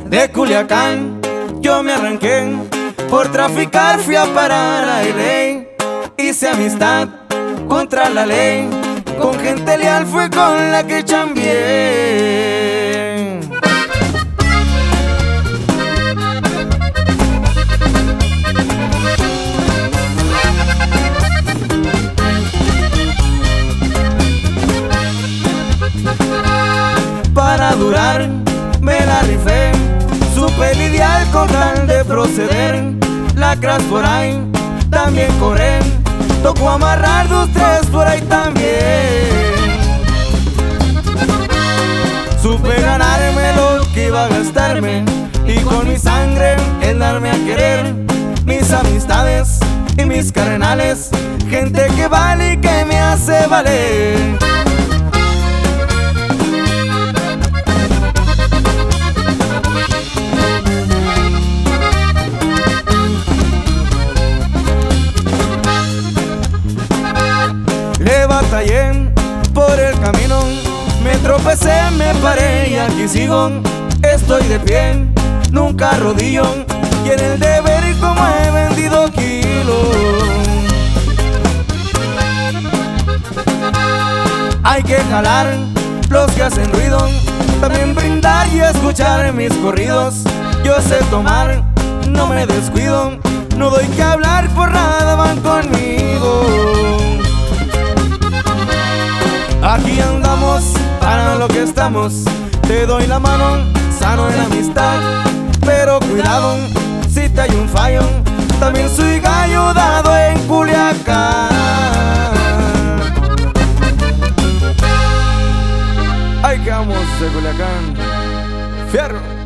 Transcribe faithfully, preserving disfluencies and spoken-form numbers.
De Culiacán yo me arranqué, por traficar fui a parar a L A. Hice amistad contra la ley, con gente leal fue con la que chambié. Para durar me la rifé, supe lidiar con tal de proceder. Lacras por ahí también corren, tocó amarrar dos, tres por ahí también. Supe ganarme lo que iba a gastarme, y con mi sangre el darme a querer. Mis amistades y mis carnales, gente que vale y que me hace valer. Le batallé por el camino, me tropecé, me paré y aquí sigo. Estoy de pie, nunca arrodillo, y en el deber como he vendido kilos. Hay que jalar los que hacen ruido, también brindar y escuchar mis corridos. Yo sé tomar, no me descuido, no doy que hablar, por nada van conmigo. Aquí andamos para lo que estamos, te doy la mano, sano en la amistad. Pero cuidado, si te hay un fallo, también soy gallo dado en Culiacán. Ahí quedamos de Culiacán, fierro.